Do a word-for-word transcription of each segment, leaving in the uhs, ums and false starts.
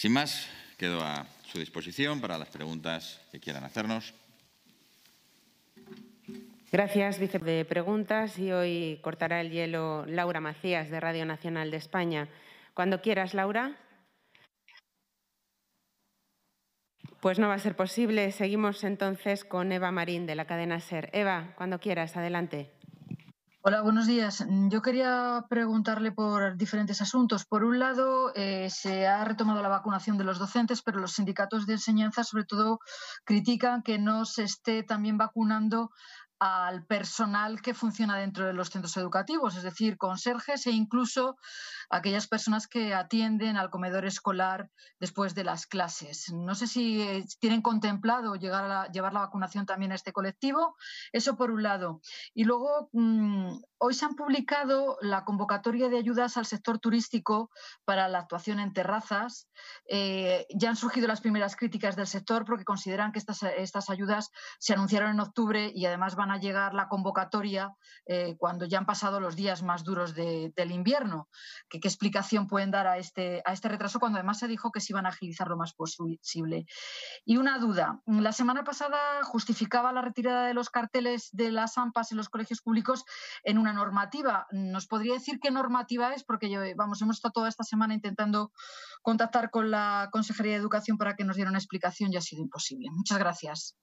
Sin más, quedo a su disposición para las preguntas que quieran hacernos. Gracias, vice de preguntas. Y hoy cortará el hielo Laura Macías, de Radio Nacional de España. Cuando quieras, Laura. Pues no va a ser posible. Seguimos entonces con Eva Marín, de la cadena SER. Eva, cuando quieras, adelante. Hola, buenos días. Yo quería preguntarle por diferentes asuntos. Por un lado, eh, se ha retomado la vacunación de los docentes, pero los sindicatos de enseñanza, sobre todo, critican que no se esté también vacunando al personal que funciona dentro de los centros educativos, es decir, conserjes e incluso aquellas personas que atienden al comedor escolar después de las clases. No sé si tienen contemplado llegar a la, llevar la vacunación también a este colectivo. Eso por un lado. Y luego, mmm, hoy se han publicado la convocatoria de ayudas al sector turístico para la actuación en terrazas. Eh, ya han surgido las primeras críticas del sector porque consideran que estas, estas ayudas se anunciaron en octubre y además van a llegar la convocatoria eh, cuando ya han pasado los días más duros de, del invierno. ¿Qué, ¿Qué explicación pueden dar a este, a este retraso cuando además se dijo que se iban a agilizar lo más posible? Y una duda. La semana pasada justificaba la retirada de los carteles de las AMPAs en los colegios públicos en una normativa. ¿Nos podría decir qué normativa es? Porque yo, vamos, hemos estado toda esta semana intentando contactar con la Consejería de Educación para que nos diera una explicación y ha sido imposible. Muchas gracias.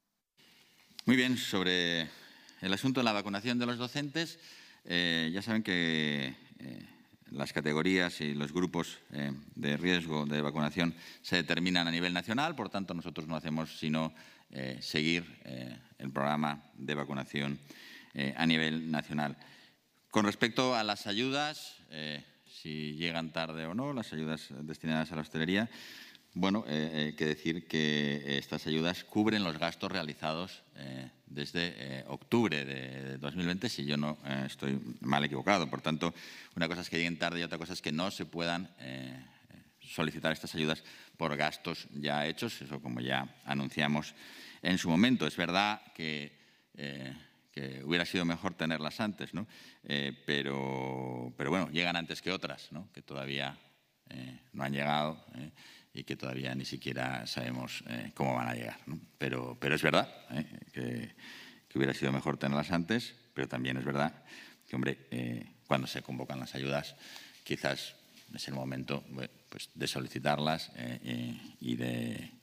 Muy bien. Sobre el asunto de la vacunación de los docentes, eh, ya saben que eh, las categorías y los grupos eh, de riesgo de vacunación se determinan a nivel nacional. Por tanto, nosotros no hacemos sino eh, seguir eh, el programa de vacunación eh, a nivel nacional. Con respecto a las ayudas, eh, si llegan tarde o no, las ayudas destinadas a la hostelería, bueno, eh, hay que decir que estas ayudas cubren los gastos realizados eh, desde eh, octubre de dos mil veinte, si yo no eh, estoy mal equivocado. Por tanto, una cosa es que lleguen tarde y otra cosa es que no se puedan eh, solicitar estas ayudas por gastos ya hechos, eso como ya anunciamos en su momento. Es verdad que, eh, que hubiera sido mejor tenerlas antes, ¿no? Eh, pero, pero bueno, llegan antes que otras, ¿no? Que todavía eh, no han llegado. Eh, y que todavía ni siquiera sabemos eh, cómo van a llegar, ¿no? Pero, pero es verdad eh, que, que hubiera sido mejor tenerlas antes, pero también es verdad que, hombre, eh, cuando se convocan las ayudas, quizás es el momento pues, de solicitarlas eh, y de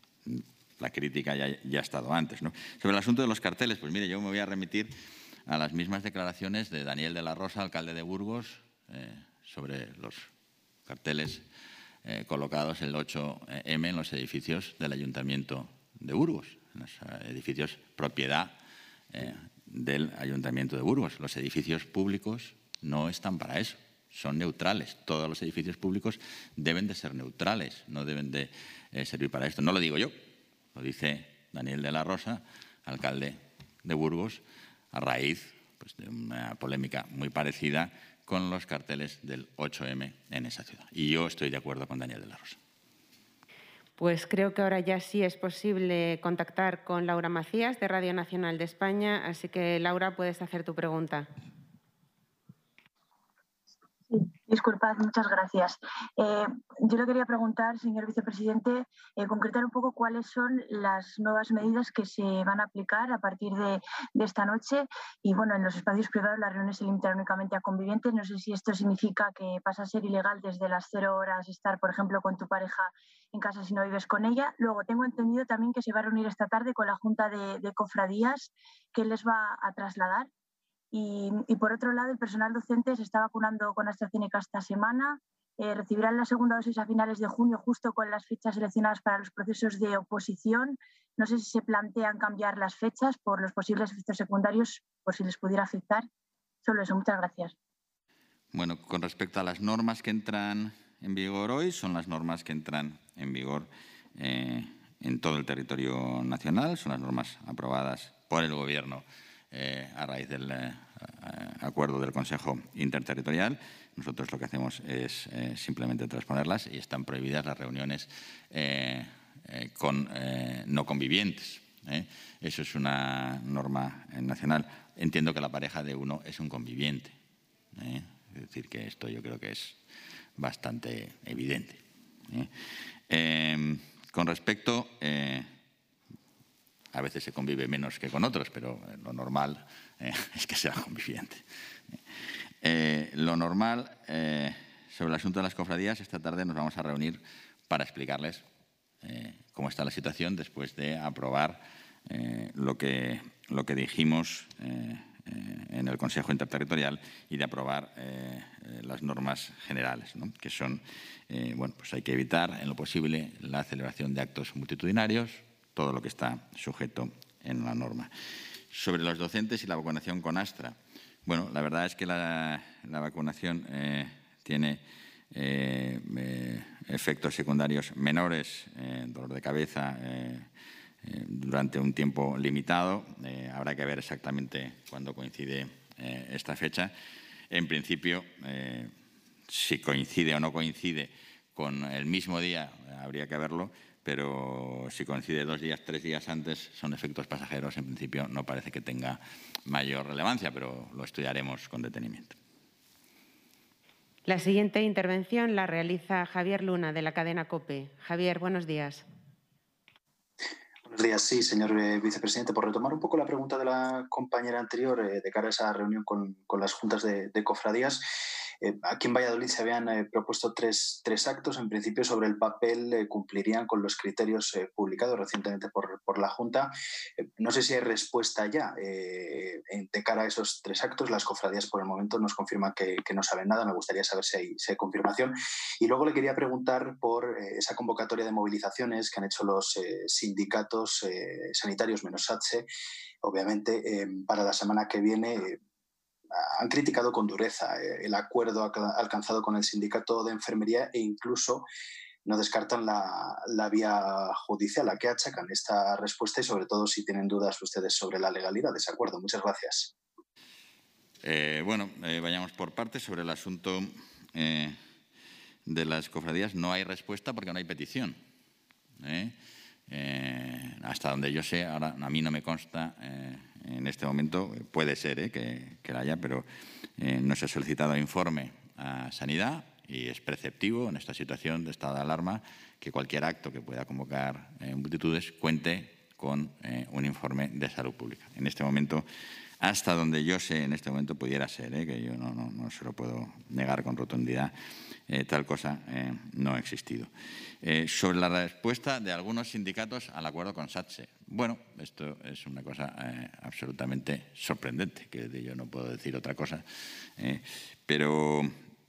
la crítica ya, ya ha estado antes, ¿no? Sobre el asunto de los carteles, pues mire, yo me voy a remitir a las mismas declaraciones de Daniel de la Rosa, alcalde de Burgos, eh, sobre los carteles Eh, colocados el ocho eme en los edificios del Ayuntamiento de Burgos, en los eh, edificios propiedad eh, del Ayuntamiento de Burgos. Los edificios públicos no están para eso, son neutrales. Todos los edificios públicos deben de ser neutrales, no deben de eh, servir para esto. No lo digo yo, lo dice Daniel de la Rosa, alcalde de Burgos, a raíz pues, de una polémica muy parecida con los carteles del ocho eme en esa ciudad. Y yo estoy de acuerdo con Daniel de la Rosa. Pues creo que ahora ya sí es posible contactar con Laura Macías, de Radio Nacional de España. Así que, Laura, puedes hacer tu pregunta. Sí, disculpad, muchas gracias. Eh, yo le quería preguntar, señor vicepresidente, eh, concretar un poco cuáles son las nuevas medidas que se van a aplicar a partir de, de esta noche. Y bueno, en los espacios privados las reuniones se limitan únicamente a convivientes. No sé si esto significa que pasa a ser ilegal desde las cero horas estar, por ejemplo, con tu pareja en casa si no vives con ella. Luego, tengo entendido también que se va a reunir esta tarde con la Junta de, de Cofradías. ¿Qué les va a trasladar? Y, y por otro lado, el personal docente se está vacunando con AstraZeneca esta semana. Eh, recibirán la segunda dosis a finales de junio, justo con las fechas seleccionadas para los procesos de oposición. No sé si se plantean cambiar las fechas por los posibles efectos secundarios, por si les pudiera afectar. Solo eso, muchas gracias. Bueno, con respecto a las normas que entran en vigor hoy, son las normas que entran en vigor eh, en todo el territorio nacional. Son las normas aprobadas por el Gobierno Eh, a raíz del eh, acuerdo del Consejo Interterritorial. Nosotros lo que hacemos es eh, simplemente transponerlas y están prohibidas las reuniones eh, eh, con eh, no convivientes. ¿eh? Eso es una norma eh, nacional. Entiendo que la pareja de uno es un conviviente. ¿eh? Es decir, que esto yo creo que es bastante evidente. ¿eh? Eh, con respecto, eh, a veces se convive menos que con otros, pero lo normal eh, es que sea conviviente. Eh, lo normal, eh, sobre el asunto de las cofradías, esta tarde nos vamos a reunir para explicarles eh, cómo está la situación después de aprobar eh, lo, que, lo que dijimos eh, eh, en el Consejo Interterritorial y de aprobar eh, eh, las normas generales, ¿no? Que son, eh, bueno, pues hay que evitar en lo posible la celebración de actos multitudinarios, todo lo que está sujeto en la norma. Sobre los docentes y la vacunación con Astra, bueno, la verdad es que la, la vacunación eh, tiene eh, eh, efectos secundarios menores, eh, dolor de cabeza, eh, eh, durante un tiempo limitado. Eh, habrá que ver exactamente cuándo coincide eh, esta fecha. En principio, eh, si coincide o no coincide con el mismo día, habría que verlo, pero si coincide dos días, tres días antes, son efectos pasajeros. En principio no parece que tenga mayor relevancia, pero lo estudiaremos con detenimiento. La siguiente intervención la realiza Javier Luna, de la cadena COPE. Javier, buenos días. Buenos días, sí, señor eh, vicepresidente. Por retomar un poco la pregunta de la compañera anterior eh, de cara a esa reunión con, con las juntas de, de cofradías, eh, aquí en Valladolid se habían eh, propuesto tres, tres actos. En principio, sobre el papel eh, cumplirían con los criterios eh, publicados recientemente por, por la Junta. Eh, no sé si hay respuesta ya eh, de cara a esos tres actos. Las cofradías por el momento nos confirman que, que no saben nada. Me gustaría saber si hay, si hay confirmación. Y luego le quería preguntar por eh, esa convocatoria de movilizaciones que han hecho los eh, sindicatos eh, sanitarios menos SATSE, obviamente, eh, para la semana que viene. Eh, han criticado con dureza eh, el acuerdo alcanzado con el sindicato de enfermería e incluso no descartan la, la vía judicial. ¿A qué achacan esta respuesta y, sobre todo, si tienen dudas ustedes sobre la legalidad de ese acuerdo? Muchas gracias. Eh, bueno, eh, vayamos por partes. Sobre el asunto eh, de las cofradías no hay respuesta porque no hay petición. ¿eh? Eh, hasta donde yo sé, ahora a mí no me consta eh, en este momento, puede ser eh, que, que la haya, pero eh, no se ha solicitado informe a Sanidad y es preceptivo en esta situación de estado de alarma que cualquier acto que pueda convocar eh, multitudes cuente con eh, un informe de salud pública. En este momento, hasta donde yo sé, en este momento pudiera ser, eh, que yo no, no, no se lo puedo negar con rotundidad, eh, tal cosa eh, no ha existido. Eh, sobre la respuesta de algunos sindicatos al acuerdo con SATSE. Bueno, esto es una cosa eh, absolutamente sorprendente, que yo no puedo decir otra cosa, eh, pero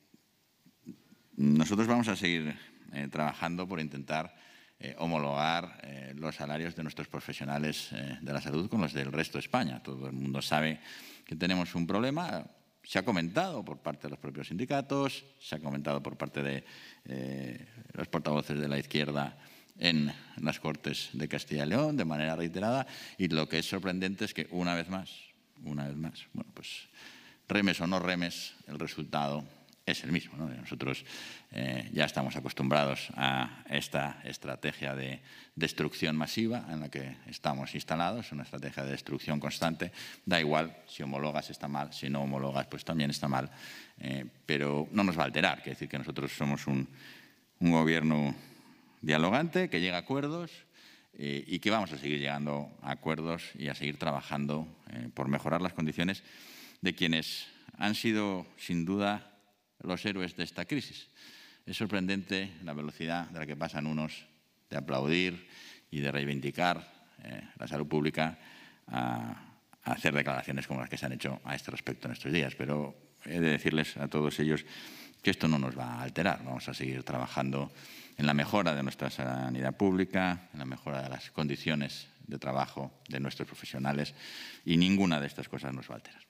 nosotros vamos a seguir eh, trabajando por intentar eh, homologar eh, los salarios de nuestros profesionales eh, de la salud con los del resto de España. Todo el mundo sabe que tenemos un problema. Se ha comentado por parte de los propios sindicatos, se ha comentado por parte de eh, los portavoces de la izquierda en las Cortes de Castilla y León de manera reiterada, y lo que es sorprendente es que una vez más, una vez más, bueno, pues remes o no remes, el resultado es el mismo, ¿no? Nosotros eh, ya estamos acostumbrados a esta estrategia de destrucción masiva en la que estamos instalados, una estrategia de destrucción constante. Da igual si homologas está mal, si no homologas pues también está mal, eh, pero no nos va a alterar. Quiere decir que nosotros somos un, un gobierno dialogante que llega a acuerdos eh, y que vamos a seguir llegando a acuerdos y a seguir trabajando eh, por mejorar las condiciones de quienes han sido, sin duda, los héroes de esta crisis. Es sorprendente la velocidad de la que pasan unos de aplaudir y de reivindicar eh, la salud pública a, a hacer declaraciones como las que se han hecho a este respecto en estos días. Pero he de decirles a todos ellos que esto no nos va a alterar. Vamos a seguir trabajando en la mejora de nuestra sanidad pública, en la mejora de las condiciones de trabajo de nuestros profesionales, y ninguna de estas cosas nos va a alterar.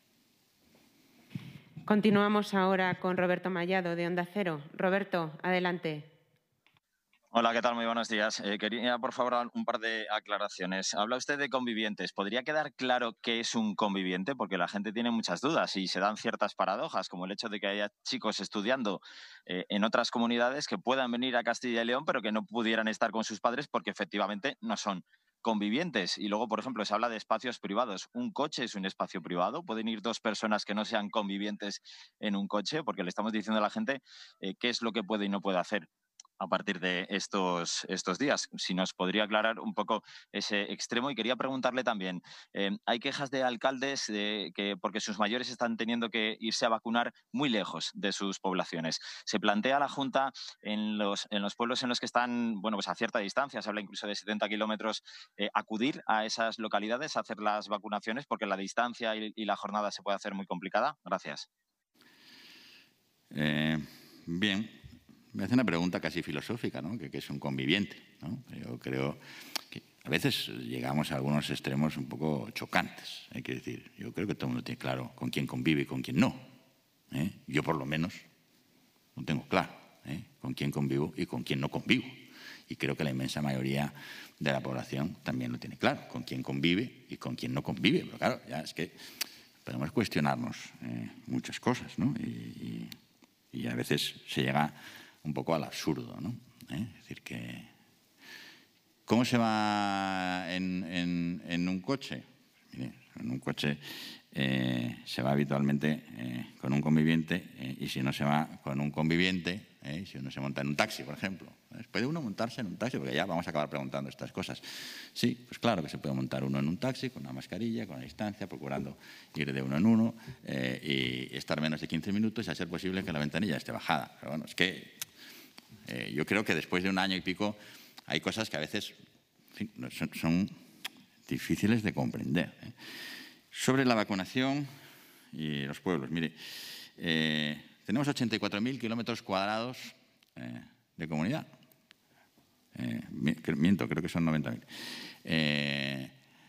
Continuamos ahora con Roberto Mallado, de Onda Cero. Roberto, adelante. Hola, ¿qué tal? Muy buenos días. Eh, quería, por favor, un par de aclaraciones. Habla usted de convivientes. ¿Podría quedar claro qué es un conviviente? Porque la gente tiene muchas dudas y se dan ciertas paradojas, como el hecho de que haya chicos estudiando eh, en otras comunidades que puedan venir a Castilla y León, pero que no pudieran estar con sus padres porque efectivamente no son convivientes. Y luego, por ejemplo, se habla de espacios privados. ¿Un coche es un espacio privado? ¿Pueden ir dos personas que no sean convivientes en un coche? Porque le estamos diciendo a la gente eh, qué es lo que puede y no puede hacer. a partir de estos, estos días. Si nos podría aclarar un poco ese extremo. Y quería preguntarle también, eh, hay quejas de alcaldes de que porque sus mayores están teniendo que irse a vacunar muy lejos de sus poblaciones. ¿Se plantea la Junta en los, en los pueblos en los que están, bueno, pues a cierta distancia, se habla incluso de setenta kilómetros, eh, acudir a esas localidades a hacer las vacunaciones porque la distancia y, y la jornada se puede hacer muy complicada? Gracias. Eh, bien. Me hace una pregunta casi filosófica, ¿no? ¿Qué es un conviviente? ¿No? Yo creo que a veces llegamos a algunos extremos un poco chocantes. Hay que decir, yo creo que todo el mundo tiene claro con quién convive y con quién no. ¿eh? Yo, por lo menos, no tengo claro ¿eh? con quién convivo y con quién no convivo. Y creo que la inmensa mayoría de la población también lo tiene claro, con quién convive y con quién no convive. Pero claro, ya es que podemos cuestionarnos eh, muchas cosas, ¿no? Y, y, y a veces se llega un poco al absurdo, ¿no? ¿Eh? Es decir, que ¿cómo se va en, en, en un coche? Pues mire, en un coche eh, se va habitualmente eh, con un conviviente eh, y si no se va con un conviviente, eh, si uno se monta en un taxi, por ejemplo. ¿Puede uno montarse en un taxi? Porque ya vamos a acabar preguntando estas cosas. Sí, pues claro que se puede montar uno en un taxi con una mascarilla, con la distancia, procurando ir de uno en uno eh, y estar menos de quince minutos y a ser posible que la ventanilla esté bajada. Pero bueno, es que Eh, yo creo que después de un año y pico hay cosas que a veces en fin, son, son difíciles de comprender. ¿eh? Sobre la vacunación y los pueblos. Mire, eh, tenemos ochenta y cuatro mil kilómetros cuadrados eh, de comunidad. Eh, miento, creo que son noventa mil. Eh,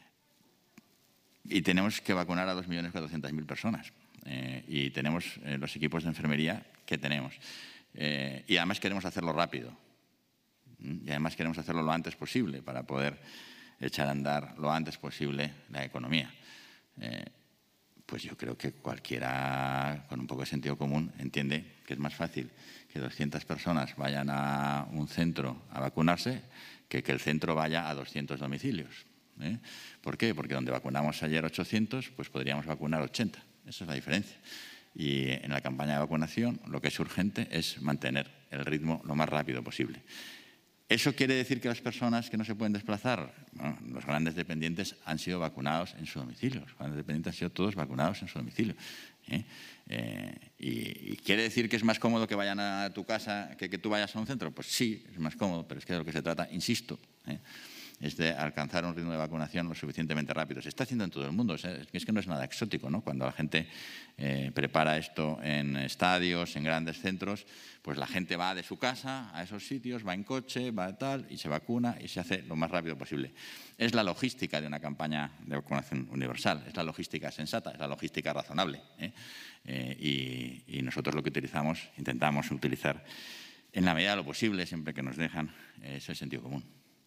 y tenemos que vacunar a dos millones cuatrocientas mil personas. Eh, y tenemos eh, los equipos de enfermería que tenemos. Eh, y además queremos hacerlo rápido. Y además queremos hacerlo lo antes posible para poder echar a andar lo antes posible la economía. Eh, pues yo creo que cualquiera con un poco de sentido común entiende que es más fácil que doscientas personas vayan a un centro a vacunarse que que el centro vaya a doscientos domicilios. ¿eh? ¿Por qué? Porque donde vacunamos ayer ochocientos, pues podríamos vacunar ochenta. Esa es la diferencia. Y en la campaña de vacunación lo que es urgente es mantener el ritmo lo más rápido posible. ¿Eso quiere decir que las personas que no se pueden desplazar? Bueno, los grandes dependientes han sido vacunados en su domicilio. Los grandes dependientes han sido todos vacunados en su domicilio. ¿eh? Eh, y, ¿Y quiere decir que es más cómodo que vayan a tu casa que que tú vayas a un centro? Pues sí, es más cómodo, pero es que de lo que se trata, insisto, ¿eh? es de alcanzar un ritmo de vacunación lo suficientemente rápido. Se está haciendo en todo el mundo. Es que no es nada exótico, ¿no? Cuando la gente eh, prepara esto en estadios, en grandes centros, pues la gente va de su casa a esos sitios, va en coche, va tal, y se vacuna y se hace lo más rápido posible. Es la logística de una campaña de vacunación universal. Es la logística sensata, es la logística razonable. ¿eh? Eh, y, y nosotros lo que utilizamos, intentamos utilizar en la medida de lo posible, siempre que nos dejan, eh, es el sentido común.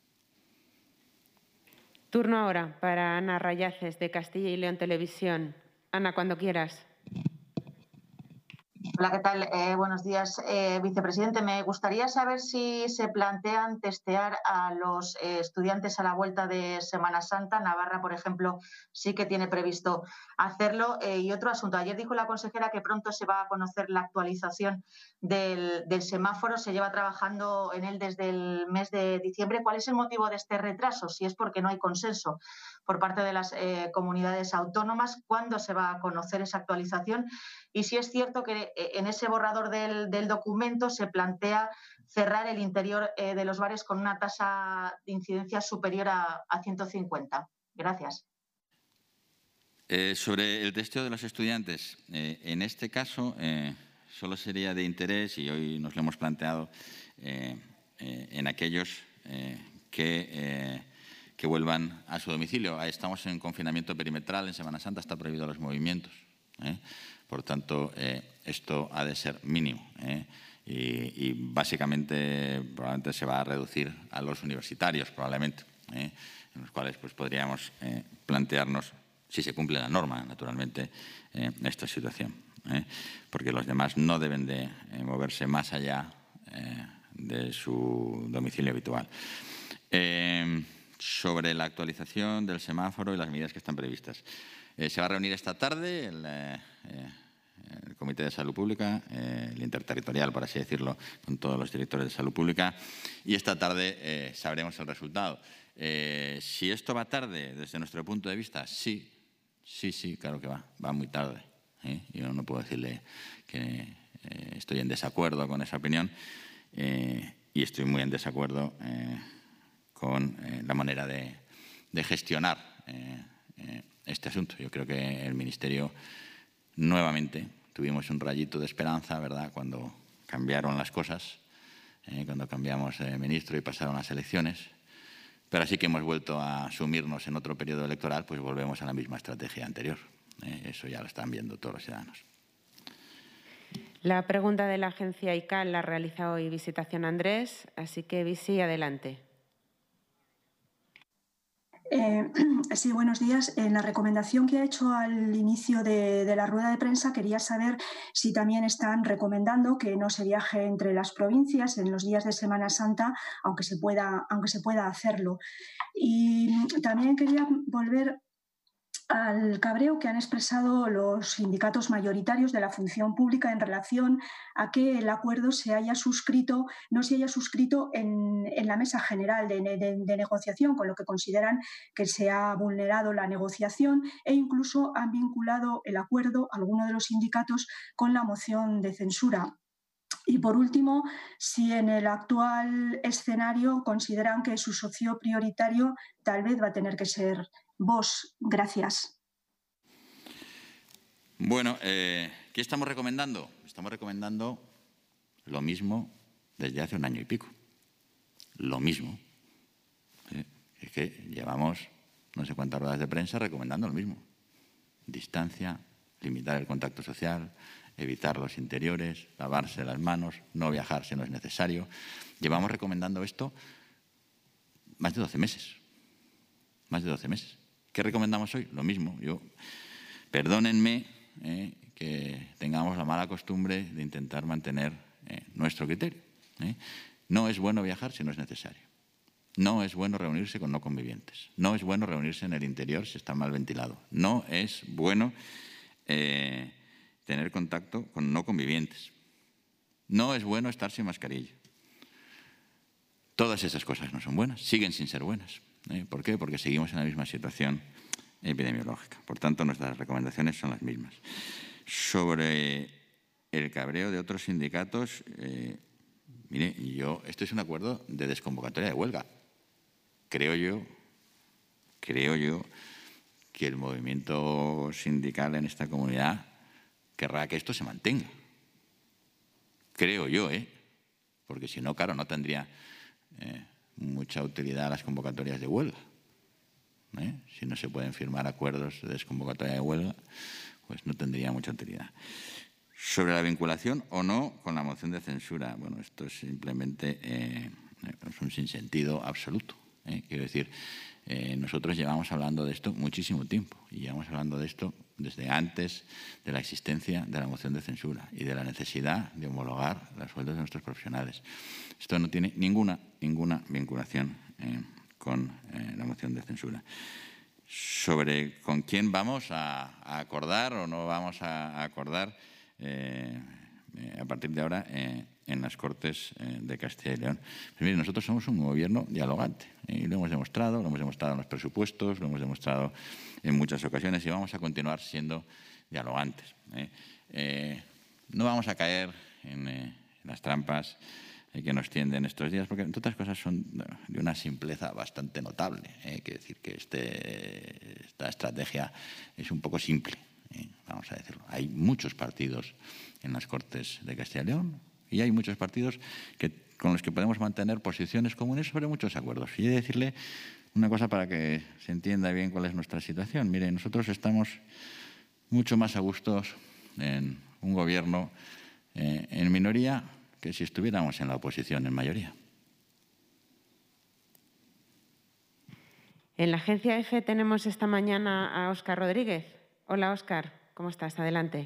Turno ahora para Ana Rayaces, de Castilla y León Televisión. Ana, cuando quieras. Hola, ¿qué tal? Eh, buenos días, eh, vicepresidente. Me gustaría saber si se plantean testear a los eh, estudiantes a la vuelta de Semana Santa. Navarra, por ejemplo, sí que tiene previsto hacerlo. Eh, y otro asunto. Ayer dijo la consejera que pronto se va a conocer la actualización del, del semáforo. Se lleva trabajando en él desde el mes de diciembre. ¿Cuál es el motivo de este retraso? Si es porque no hay consenso por parte de las eh, comunidades autónomas. ¿Cuándo se va a conocer esa actualización? Y si es cierto que en ese borrador del, del documento se plantea cerrar el interior eh, de los bares con una tasa de incidencia superior a, a ciento cincuenta. Gracias. Eh, sobre el testeo de los estudiantes, eh, en este caso eh, solo sería de interés, y hoy nos lo hemos planteado, eh, eh, en aquellos eh, que, eh, que vuelvan a su domicilio. Ahí estamos en confinamiento perimetral, en Semana Santa está prohibido los movimientos. ¿eh? Por tanto, eh, esto ha de ser mínimo ¿eh? y, y básicamente probablemente se va a reducir a los universitarios, probablemente, ¿eh? en los cuales pues, podríamos eh, plantearnos, si se cumple la norma, naturalmente, eh, esta situación. ¿eh? Porque los demás no deben de eh, moverse más allá eh, de su domicilio habitual. Eh, sobre la actualización del semáforo y las medidas que están previstas. Eh, se va a reunir esta tarde el, eh, el Comité de Salud Pública, eh, el interterritorial, por así decirlo, con todos los directores de salud pública, y esta tarde eh, sabremos el resultado. Eh, si esto va tarde, desde nuestro punto de vista, sí, sí, sí, claro que va, va muy tarde. ¿eh? Yo no puedo decirle que eh, estoy en desacuerdo con esa opinión eh, y estoy muy en desacuerdo eh, con eh, la manera de, de gestionar eh, eh, este asunto. Yo creo que el Ministerio nuevamente tuvimos un rayito de esperanza, ¿verdad?, cuando cambiaron las cosas, eh, cuando cambiamos de ministro y pasaron las elecciones. Pero así que hemos vuelto a sumirnos en otro periodo electoral, pues volvemos a la misma estrategia anterior. Eh, eso ya lo están viendo todos los ciudadanos. La pregunta de la agencia I C A L la realiza hoy Visitación Andrés, así que Visi, adelante. Eh, sí, buenos días. En la recomendación que ha hecho al inicio de, de la rueda de prensa quería saber si también están recomendando que no se viaje entre las provincias en los días de Semana Santa, aunque se pueda, aunque se pueda hacerlo. Y también quería volver al cabreo que han expresado los sindicatos mayoritarios de la función pública en relación a que el acuerdo se haya suscrito, no se haya suscrito en, en la mesa general de, de, de negociación, con lo que consideran que se ha vulnerado la negociación e incluso han vinculado el acuerdo, algunos de los sindicatos, con la moción de censura. Y, por último, si en el actual escenario consideran que su socio prioritario tal vez va a tener que ser Vox. Gracias. Bueno, eh, ¿qué estamos recomendando? Estamos recomendando lo mismo desde hace un año y pico. Lo mismo. ¿eh? Es que llevamos no sé cuántas ruedas de prensa recomendando lo mismo. Distancia, limitar el contacto social, evitar los interiores, lavarse las manos, no viajar si no es necesario. Llevamos recomendando esto más de doce meses. Más de doce meses. ¿Qué recomendamos hoy? Lo mismo. Yo, perdónenme eh, que tengamos la mala costumbre de intentar mantener eh, nuestro criterio. ¿eh? No es bueno viajar si no es necesario. No es bueno reunirse con no convivientes. No es bueno reunirse en el interior si está mal ventilado. No es bueno eh, tener contacto con no convivientes. No es bueno estar sin mascarilla. Todas esas cosas no son buenas, siguen sin ser buenas. ¿Eh? ¿Por qué? Porque seguimos en la misma situación epidemiológica. Por tanto, nuestras recomendaciones son las mismas. Sobre el cabreo de otros sindicatos, eh, mire, yo, esto es un acuerdo de desconvocatoria de huelga. Creo yo, creo yo que el movimiento sindical en esta comunidad querrá que esto se mantenga. Creo yo, ¿eh? Porque si no, claro, no tendría eh, mucha utilidad las convocatorias de huelga. ¿eh? Si no se pueden firmar acuerdos de desconvocatoria de huelga, pues no tendría mucha utilidad. Sobre la vinculación o no con la moción de censura, bueno, esto es simplemente eh, es un sinsentido absoluto. ¿eh? Quiero decir, eh, nosotros llevamos hablando de esto muchísimo tiempo y llevamos hablando de esto desde antes de la existencia de la moción de censura y de la necesidad de homologar los sueldos de nuestros profesionales. Esto no tiene ninguna, ninguna vinculación eh, con eh, la moción de censura. Sobre con quién vamos a, a acordar o no vamos a, a acordar eh, eh, a partir de ahora eh, en las Cortes eh, de Castilla y León. Pues mire, nosotros somos un gobierno dialogante eh, y lo hemos demostrado, lo hemos demostrado en los presupuestos, lo hemos demostrado en muchas ocasiones y vamos a continuar siendo dialogantes. Eh. Eh, no vamos a caer en, eh, en las trampas eh, que nos tienden estos días, porque entre otras cosas son de una simpleza bastante notable. Eh. Quiere decir que este, esta estrategia es un poco simple, eh, vamos a decirlo. Hay muchos partidos en las Cortes de Castilla y León y hay muchos partidos que, con los que podemos mantener posiciones comunes sobre muchos acuerdos. Y he de decirle una cosa para que se entienda bien cuál es nuestra situación. Mire, nosotros estamos mucho más a gusto en un gobierno eh, en minoría que si estuviéramos en la oposición en mayoría. En la agencia EFE tenemos esta mañana a Óscar Rodríguez. Hola, Óscar. ¿Cómo estás? Adelante.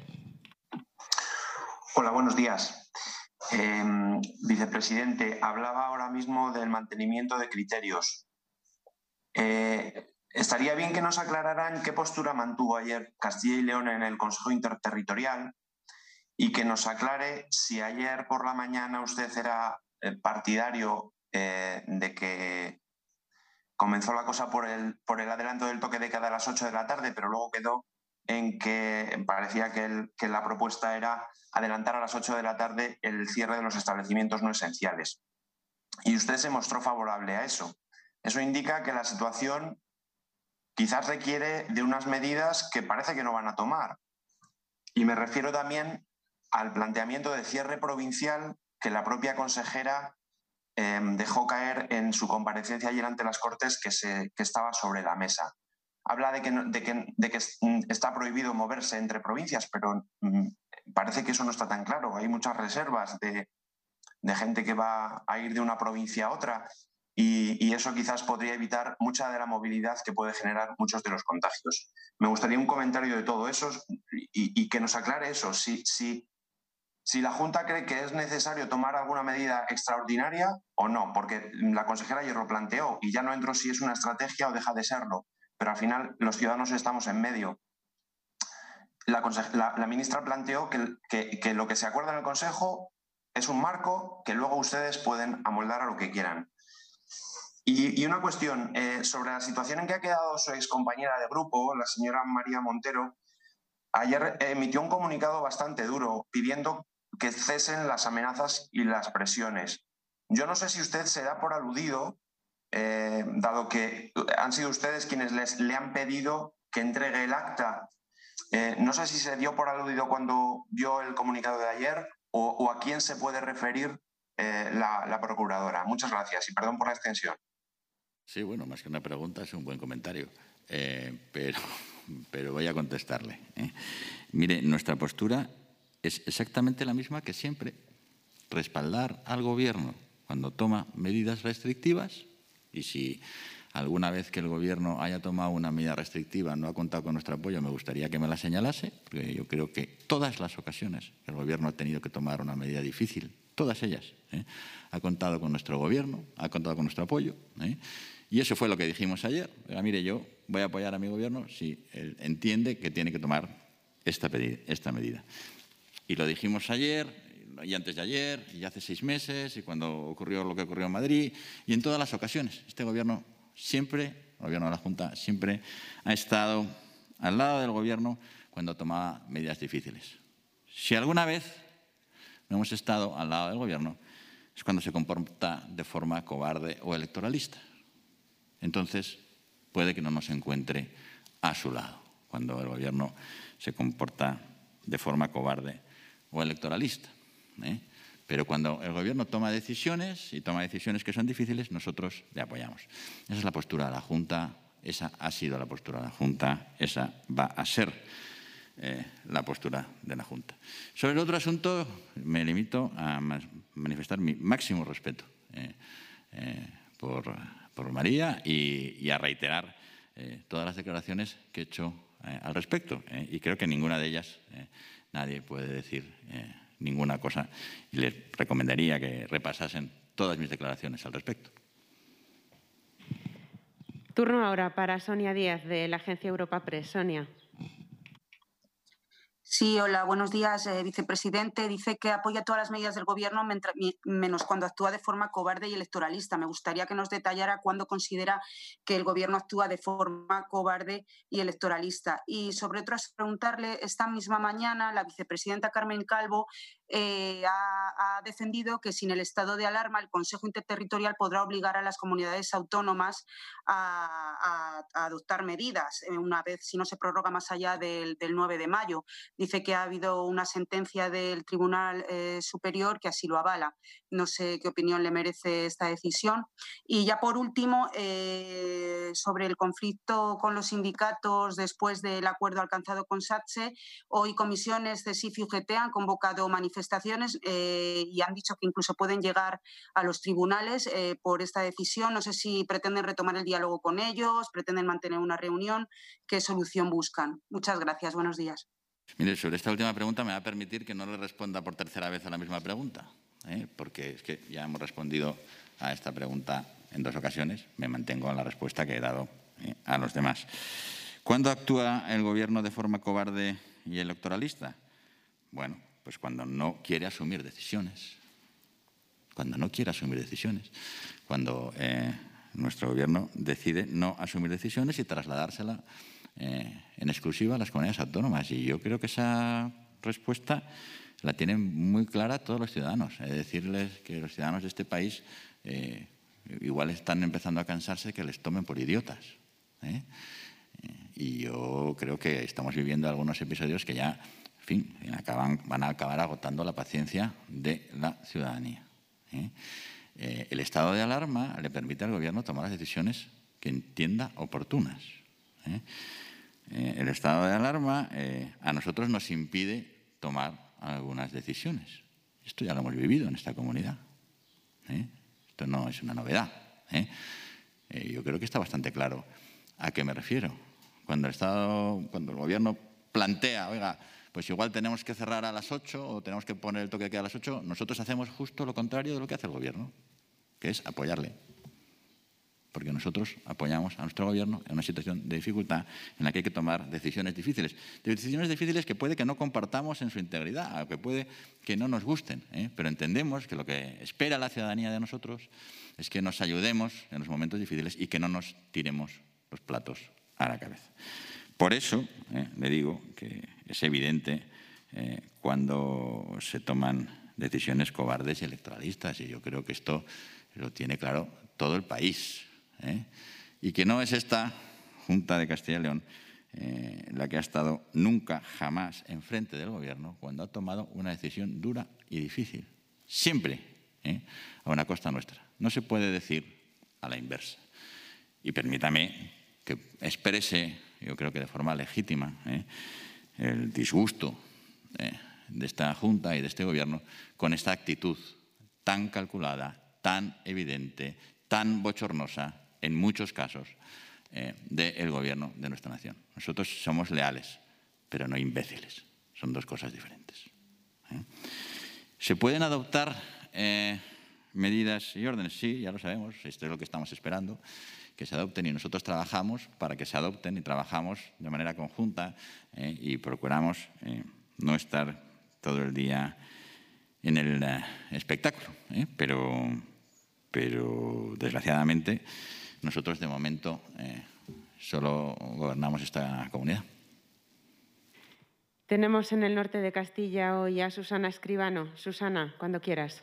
Hola, buenos días. Eh, vicepresidente, hablaba ahora mismo del mantenimiento de criterios. Eh, estaría bien que nos aclararan qué postura mantuvo ayer Castilla y León en el Consejo Interterritorial y que nos aclare si ayer por la mañana usted era partidario eh, de que comenzó la cosa por el, por el adelanto del toque de queda a las ocho de la tarde, pero luego quedó en que parecía que, el, que la propuesta era adelantar a las ocho de la tarde el cierre de los establecimientos no esenciales. Y usted se mostró favorable a eso. Eso indica que la situación quizás requiere de unas medidas que parece que no van a tomar. Y me refiero también al planteamiento de cierre provincial que la propia consejera eh, dejó caer en su comparecencia ayer ante las Cortes, que, se, que estaba sobre la mesa. Habla de que, no, de, que, de que está prohibido moverse entre provincias, pero mmm, parece que eso no está tan claro. Hay muchas reservas de, de gente que va a ir de una provincia a otra y, y eso quizás podría evitar mucha de la movilidad que puede generar muchos de los contagios. Me gustaría un comentario de todo eso y, y que nos aclare eso. Si, si, si la Junta cree que es necesario tomar alguna medida extraordinaria o no, porque la consejera ayer lo planteó y ya no entro si es una estrategia o deja de serlo, pero al final los ciudadanos estamos en medio. La, la, la ministra planteó que, que, que lo que se acuerda en el Consejo es un marco que luego ustedes pueden amoldar a lo que quieran. Y, y una cuestión eh, sobre la situación en que ha quedado su excompañera de grupo, la señora María Montero. Ayer emitió un comunicado bastante duro pidiendo que cesen las amenazas y las presiones. Yo no sé si usted se da por aludido, eh, dado que han sido ustedes quienes les, le han pedido que entregue el acta. Eh, no sé si se dio por aludido cuando vio el comunicado de ayer o, o a quién se puede referir eh, la, la procuradora. Muchas gracias y perdón por la extensión. Sí, bueno, más que una pregunta es un buen comentario, eh, pero, pero voy a contestarle. ¿eh? Mire, nuestra postura es exactamente la misma que siempre. Respaldar al Gobierno cuando toma medidas restrictivas y si alguna vez que el Gobierno haya tomado una medida restrictiva no ha contado con nuestro apoyo, me gustaría que me la señalase, porque yo creo que todas las ocasiones que el Gobierno ha tenido que tomar una medida difícil, todas ellas, ¿eh? ha contado con nuestro Gobierno, ha contado con nuestro apoyo. ¿eh? Y eso fue lo que dijimos ayer. Pero, mire, yo voy a apoyar a mi Gobierno si él entiende que tiene que tomar esta, esta medida. Y lo dijimos ayer, y antes de ayer, y hace seis meses, y cuando ocurrió lo que ocurrió en Madrid, y en todas las ocasiones. Este Gobierno siempre, el Gobierno de la Junta, siempre ha estado al lado del Gobierno cuando tomaba medidas difíciles. Si alguna vez no hemos estado al lado del Gobierno, es cuando se comporta de forma cobarde o electoralista. Entonces, puede que no nos encuentre a su lado, cuando el Gobierno se comporta de forma cobarde o electoralista. ¿eh? Pero cuando el Gobierno toma decisiones, y toma decisiones que son difíciles, nosotros le apoyamos. Esa es la postura de la Junta, esa ha sido la postura de la Junta, esa va a ser eh, la postura de la Junta. Sobre el otro asunto, me limito a manifestar mi máximo respeto eh, eh, por, por María y, y a reiterar eh, todas las declaraciones que he hecho eh, al respecto. Eh, y creo que ninguna de ellas eh, nadie puede decir eh, ninguna cosa y les recomendaría que repasasen todas mis declaraciones al respecto. Turno ahora para Sonia Díaz, de la agencia Europa Press. Sonia. Sí, hola, buenos días, eh, vicepresidente. Dice que apoya todas las medidas del Gobierno menos cuando actúa de forma cobarde y electoralista. Me gustaría que nos detallara cuándo considera que el Gobierno actúa de forma cobarde y electoralista. Y sobre otro, preguntarle, esta misma mañana la vicepresidenta Carmen Calvo eh, ha, ha defendido que sin el estado de alarma el Consejo Interterritorial podrá obligar a las comunidades autónomas a, a, a adoptar medidas una vez, si no se prorroga más allá del, del nueve de mayo. Dice que ha habido una sentencia del Tribunal eh, Superior que así lo avala. No sé qué opinión le merece esta decisión. Y ya por último, eh, sobre el conflicto con los sindicatos después del acuerdo alcanzado con SATSE, hoy comisiones C S I F y U G T han convocado manifestaciones eh, y han dicho que incluso pueden llegar a los tribunales eh, por esta decisión. No sé si pretenden retomar el diálogo con ellos, pretenden mantener una reunión. ¿Qué solución buscan? Muchas gracias. Buenos días. Mire, sobre esta última pregunta me va a permitir que no le responda por tercera vez a la misma pregunta, ¿eh? porque es que ya hemos respondido a esta pregunta en dos ocasiones. Me mantengo en la respuesta que he dado ¿eh? a los demás. ¿Cuándo actúa el Gobierno de forma cobarde y electoralista? Bueno, Pues cuando no quiere asumir decisiones. Cuando no quiere asumir decisiones. Cuando eh, nuestro gobierno decide no asumir decisiones y trasladársela eh, en exclusiva a las comunidades autónomas. Y yo creo que esa respuesta la tienen muy clara todos los ciudadanos. Es decirles que los ciudadanos de este país eh, igual están empezando a cansarse que les tomen por idiotas. ¿eh? Y yo creo que estamos viviendo algunos episodios que ya, en fin, acaban, van a acabar agotando la paciencia de la ciudadanía. ¿eh? Eh, el estado de alarma le permite al Gobierno tomar las decisiones que entienda oportunas. ¿eh? Eh, el estado de alarma eh, a nosotros nos impide tomar algunas decisiones. Esto ya lo hemos vivido en esta comunidad. ¿eh? Esto no es una novedad. ¿eh? Eh, yo creo que está bastante claro a qué me refiero. Cuando el Estado, cuando el Gobierno plantea, oiga, pues igual tenemos que cerrar a las ocho o tenemos que poner el toque de queda a las ocho, nosotros hacemos justo lo contrario de lo que hace el Gobierno, que es apoyarle. Porque nosotros apoyamos a nuestro Gobierno en una situación de dificultad en la que hay que tomar decisiones difíciles. Decisiones difíciles que puede que no compartamos en su integridad, o que puede que no nos gusten, ¿eh? pero entendemos que lo que espera la ciudadanía de nosotros es que nos ayudemos en los momentos difíciles y que no nos tiremos los platos a la cabeza. Por eso eh, le digo que es evidente eh, cuando se toman decisiones cobardes y electoralistas, y yo creo que esto lo tiene claro todo el país. ¿eh? Y que no es esta Junta de Castilla y León eh, la que ha estado nunca, jamás enfrente del Gobierno cuando ha tomado una decisión dura y difícil. Siempre ¿eh? a una costa nuestra. No se puede decir a la inversa. Y permítame que exprese, yo creo que de forma legítima, ¿eh? el disgusto ¿eh? de esta Junta y de este Gobierno con esta actitud tan calculada, tan evidente, tan bochornosa, en muchos casos, eh, del Gobierno de nuestra nación. Nosotros somos leales, pero no imbéciles. Son dos cosas diferentes. ¿eh? ¿Se pueden adoptar eh, medidas y órdenes? Sí, ya lo sabemos. Esto es lo que estamos esperando, que se adopten, y nosotros trabajamos para que se adopten y trabajamos de manera conjunta eh, y procuramos eh, no estar todo el día en el eh, espectáculo. ¿eh? Pero, pero, desgraciadamente, nosotros de momento eh, solo gobernamos esta comunidad. Tenemos en el norte de Castilla hoy a Susana Escribano. Susana, cuando quieras.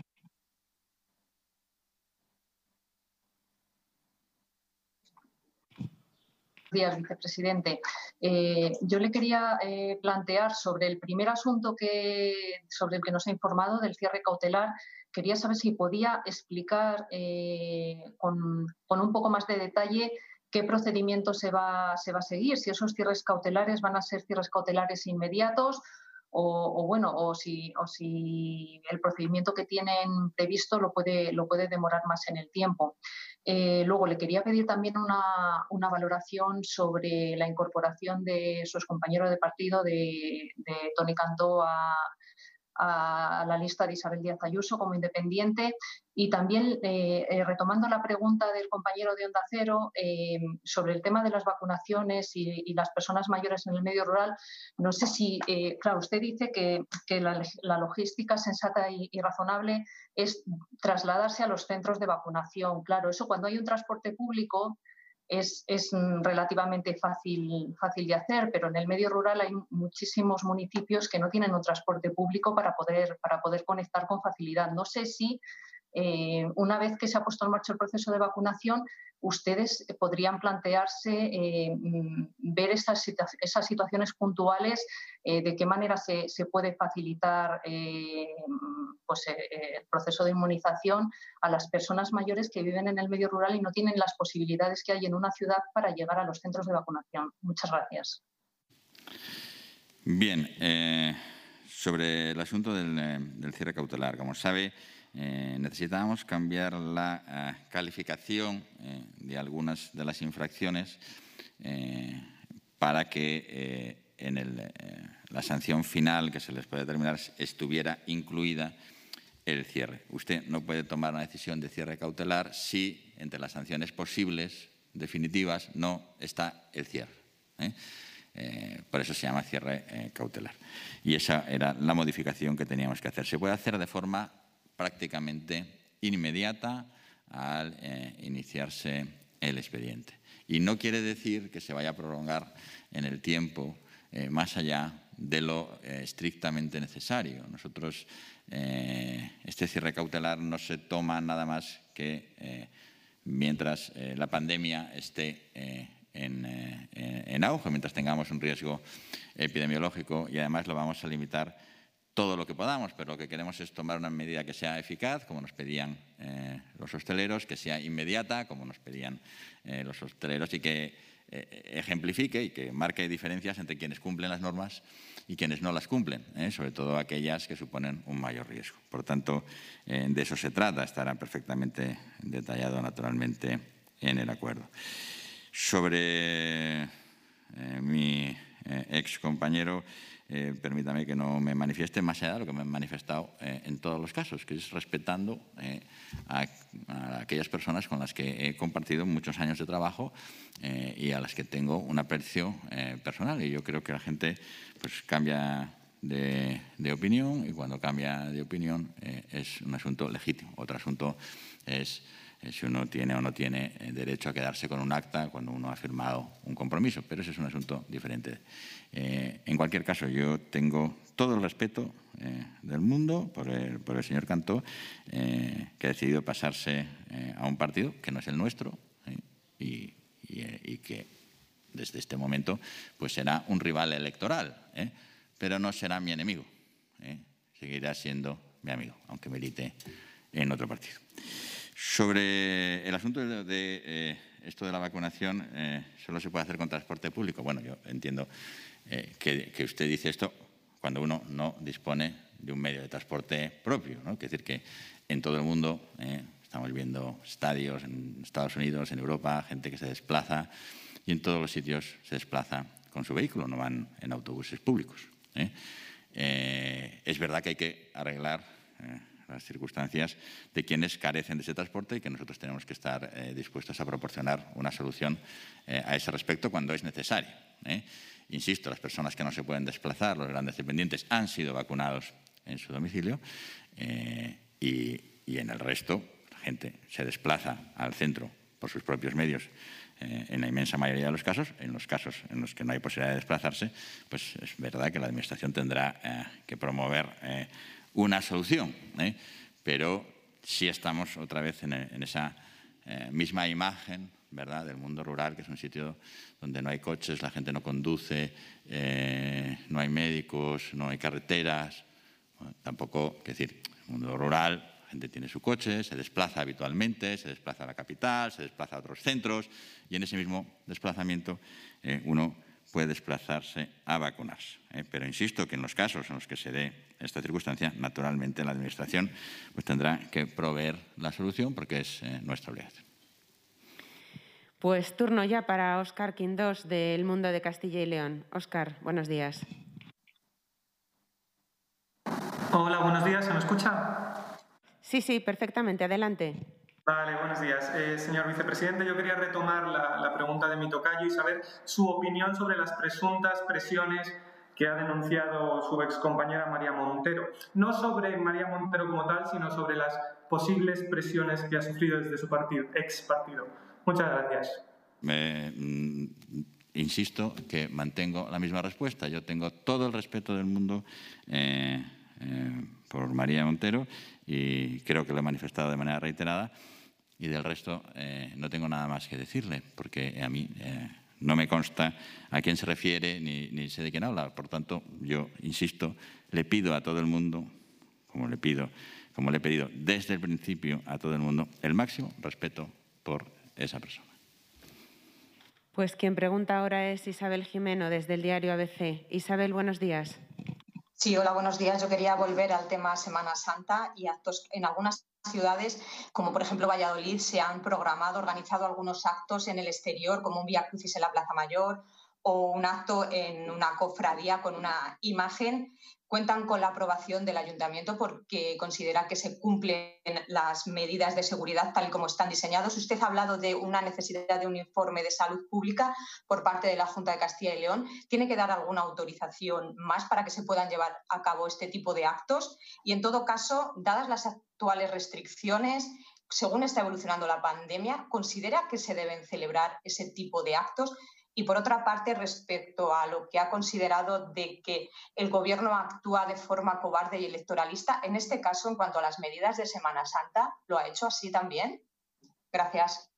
Buenos días, vicepresidente. Eh, yo le quería eh, plantear sobre el primer asunto que, sobre el que nos ha informado, del cierre cautelar. Quería saber si podía explicar eh, con, con un poco más de detalle qué procedimiento se va, se va a seguir, si esos cierres cautelares van a ser cierres cautelares inmediatos o, o bueno, o si, o si el procedimiento que tienen previsto lo puede, lo puede demorar más en el tiempo. Eh, luego, le quería pedir también una, una valoración sobre la incorporación de su compañero de partido, de, de Toni Cantó, a, a la lista de Isabel Díaz Ayuso como independiente. Y también, eh, eh, retomando la pregunta del compañero de Onda Cero eh, sobre el tema de las vacunaciones y, y las personas mayores en el medio rural, no sé si, eh, claro, usted dice que, que la, la logística sensata y, y razonable es trasladarse a los centros de vacunación. Claro, eso cuando hay un transporte público es, es relativamente fácil, fácil de hacer, pero en el medio rural hay muchísimos municipios que no tienen un transporte público para poder, para poder conectar con facilidad. No sé si eh, una vez que se ha puesto en marcha el proceso de vacunación, ustedes podrían plantearse eh, ver esas, situa esas situaciones puntuales, eh, de qué manera se, se puede facilitar eh, pues, eh, el proceso de inmunización a las personas mayores que viven en el medio rural y no tienen las posibilidades que hay en una ciudad para llegar a los centros de vacunación. Muchas gracias. Bien, eh, sobre el asunto del, eh, del cierre cautelar, como sabe, Eh, necesitábamos cambiar la uh, calificación eh, de algunas de las infracciones eh, para que eh, en el, eh, la sanción final que se les puede determinar estuviera incluida el cierre. Usted no puede tomar una decisión de cierre cautelar si entre las sanciones posibles, definitivas, no está el cierre. ¿eh? Eh, por eso se llama cierre eh, cautelar. Y esa era la modificación que teníamos que hacer. Se puede hacer de forma prácticamente inmediata al eh, iniciarse el expediente. Y no quiere decir que se vaya a prolongar en el tiempo eh, más allá de lo eh, estrictamente necesario. Nosotros, eh, este cierre cautelar no se toma nada más que eh, mientras eh, la pandemia esté eh, En, eh, en auge, mientras tengamos un riesgo epidemiológico, y además lo vamos a limitar todo lo que podamos, pero lo que queremos es tomar una medida que sea eficaz, como nos pedían eh, los hosteleros, que sea inmediata, como nos pedían eh, los hosteleros, y que eh, ejemplifique y que marque diferencias entre quienes cumplen las normas y quienes no las cumplen, eh, sobre todo aquellas que suponen un mayor riesgo. Por tanto, eh, de eso se trata, estará perfectamente detallado naturalmente en el acuerdo. Sobre eh, mi eh, ex compañero, eh, permítame que no me manifieste más allá de lo que me he manifestado eh, en todos los casos, que es respetando eh, a, a aquellas personas con las que he compartido muchos años de trabajo eh, y a las que tengo un aprecio eh, personal. Y yo creo que la gente pues, cambia de, de opinión, y cuando cambia de opinión eh, es un asunto legítimo. Otro asunto es si uno tiene o no tiene derecho a quedarse con un acta cuando uno ha firmado un compromiso, pero ese es un asunto diferente. Eh, en cualquier caso, yo tengo todo el respeto eh, del mundo por el, por el señor Cantó, eh, que ha decidido pasarse eh, a un partido que no es el nuestro eh, y, y, y que desde este momento pues será un rival electoral, eh, pero no será mi enemigo, eh, seguirá siendo mi amigo, aunque milite en otro partido. Sobre el asunto de, de eh, esto de la vacunación, eh, solo se puede hacer con transporte público. Bueno, yo entiendo eh, que, que usted dice esto cuando uno no dispone de un medio de transporte propio, ¿no? Es decir, que en todo el mundo eh, estamos viendo estadios en Estados Unidos, en Europa, gente que se desplaza, y en todos los sitios se desplaza con su vehículo, no van en autobuses públicos. ¿eh? Eh, es verdad que hay que arreglar eh, las circunstancias de quienes carecen de ese transporte y que nosotros tenemos que estar eh, dispuestos a proporcionar una solución eh, a ese respecto cuando es necesario. ¿eh? Insisto, las personas que no se pueden desplazar, los grandes dependientes, han sido vacunados en su domicilio eh, y, y en el resto la gente se desplaza al centro por sus propios medios eh, en la inmensa mayoría de los casos. En los casos en los que no hay posibilidad de desplazarse, pues es verdad que la Administración tendrá eh, que promover eh, una solución, ¿eh? pero sí estamos otra vez en, en esa eh, misma imagen, ¿verdad?, del mundo rural, que es un sitio donde no hay coches, la gente no conduce, eh, no hay médicos, no hay carreteras, bueno, tampoco, es decir, el mundo rural, la gente tiene su coche, se desplaza habitualmente, se desplaza a la capital, se desplaza a otros centros, y en ese mismo desplazamiento eh, uno puede desplazarse a vacunarse. ¿eh? Pero insisto que en los casos en los que se dé esta circunstancia, naturalmente la Administración pues, tendrá que proveer la solución porque es eh, nuestra obligación. Pues turno ya para Óscar Quindós, del Mundo de Castilla y León. Óscar, buenos días. Hola, buenos días. ¿Se me escucha? Sí, sí, perfectamente. Adelante. Vale, buenos días. Eh, señor vicepresidente, yo quería retomar la, la pregunta de mi tocayo y saber su opinión sobre las presuntas presiones que ha denunciado su excompañera María Montero. No sobre María Montero como tal, sino sobre las posibles presiones que ha sufrido desde su partido, ex partido. Muchas gracias. Me, mm, insisto que mantengo la misma respuesta. Yo tengo todo el respeto del mundo eh, eh, por María Montero y creo que lo he manifestado de manera reiterada. Y del resto eh, no tengo nada más que decirle, porque a mí eh, no me consta a quién se refiere ni, ni sé de quién habla. Por tanto, yo insisto, le pido a todo el mundo, como le pido, como le he pedido desde el principio a todo el mundo, el máximo respeto por esa persona. Pues quien pregunta ahora es Isabel Jimeno, desde el diario A B C. Isabel, buenos días. Sí, hola, buenos días. Yo quería volver al tema Semana Santa y actos en algunas ciudades, como por ejemplo Valladolid, se han programado, organizado algunos actos en el exterior, como un Vía Crucis en la Plaza Mayor o un acto en una cofradía con una imagen cuentan con la aprobación del ayuntamiento porque considera que se cumplen las medidas de seguridad tal y como están diseñados. Usted ha hablado de una necesidad de un informe de salud pública por parte de la Junta de Castilla y León. ¿Tiene que dar alguna autorización más para que se puedan llevar a cabo este tipo de actos? Y, en todo caso, dadas las actuales restricciones, según está evolucionando la pandemia, ¿considera que se deben celebrar ese tipo de actos? Y, por otra parte, respecto a lo que ha considerado de que el Gobierno actúa de forma cobarde y electoralista, en este caso, en cuanto a las medidas de Semana Santa, ¿lo ha hecho así también? Gracias.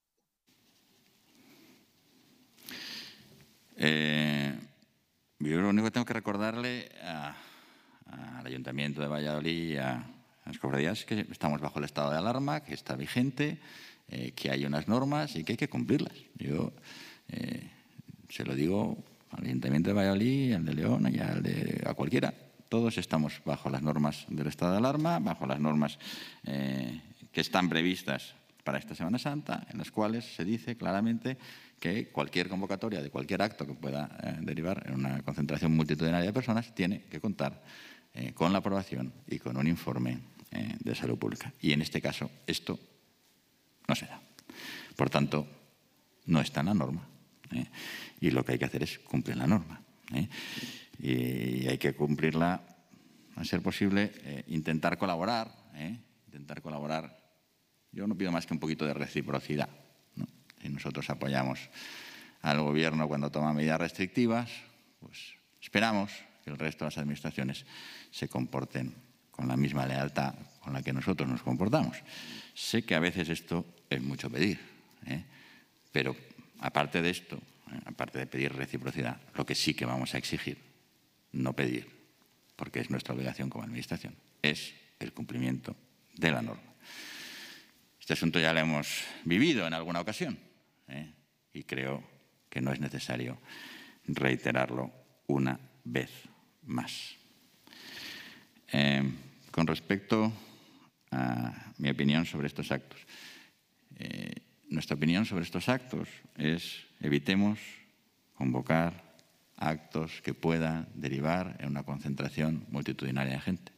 Eh, yo lo único que tengo que recordarle a, al Ayuntamiento de Valladolid y a, a las cofradías es que estamos bajo el estado de alarma, que está vigente, eh, que hay unas normas y que hay que cumplirlas. Yo... Eh, Se lo digo al Ayuntamiento de Valladolid, al de León y al de, a cualquiera. Todos estamos bajo las normas del estado de alarma, bajo las normas eh, que están previstas para esta Semana Santa, en las cuales se dice claramente que cualquier convocatoria de cualquier acto que pueda eh, derivar en una concentración multitudinaria de personas tiene que contar eh, con la aprobación y con un informe eh, de salud pública. Y en este caso esto no se da. Por tanto, no está en la norma. ¿eh? Y lo que hay que hacer es cumplir la norma. ¿eh? Y hay que cumplirla, a ser posible, eh, intentar colaborar, ¿eh? intentar colaborar. Yo no pido más que un poquito de reciprocidad, ¿no? Si nosotros apoyamos al Gobierno cuando toma medidas restrictivas, pues esperamos que el resto de las administraciones se comporten con la misma lealtad con la que nosotros nos comportamos. Sé que a veces esto es mucho pedir, ¿eh? pero aparte de esto, aparte de pedir reciprocidad, lo que sí que vamos a exigir, no pedir, porque es nuestra obligación como Administración, es el cumplimiento de la norma. Este asunto ya lo hemos vivido en alguna ocasión ¿eh? y creo que no es necesario reiterarlo una vez más. Eh, con respecto a mi opinión sobre estos actos, eh, nuestra opinión sobre estos actos es evitemos convocar actos que puedan derivar en una concentración multitudinaria de gente.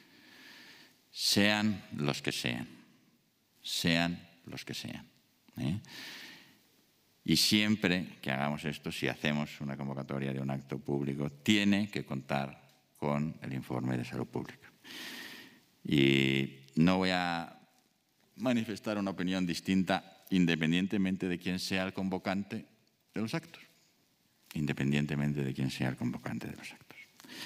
Sean los que sean, sean los que sean. ¿eh? Y siempre que hagamos esto, si hacemos una convocatoria de un acto público, tiene que contar con el informe de salud pública. Y no voy a manifestar una opinión distinta independientemente de quién sea el convocante de los actos. Independientemente de quién sea el convocante de los actos.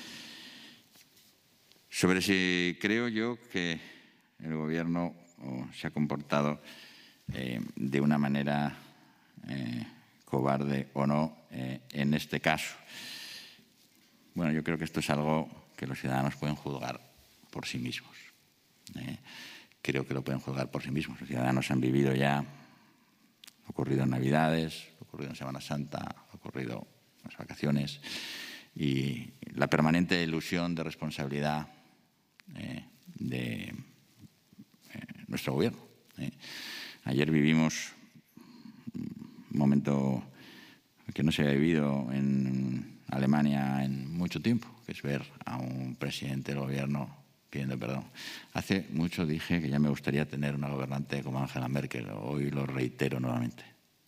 Sobre si creo yo que el Gobierno oh, se ha comportado eh, de una manera eh, cobarde o no eh, en este caso. Bueno, yo creo que esto es algo que los ciudadanos pueden juzgar por sí mismos. Eh, creo que lo pueden juzgar por sí mismos. Los ciudadanos han vivido ya, ha ocurrido en Navidades, ha ocurrido en Semana Santa, ha ocurrido en las vacaciones, y la permanente ilusión de responsabilidad eh, de eh, nuestro Gobierno. Eh. Ayer vivimos un momento que no se había vivido en Alemania en mucho tiempo, que es ver a un presidente del Gobierno pidiendo perdón. Hace mucho dije que ya me gustaría tener una gobernante como Angela Merkel. Hoy lo reitero nuevamente.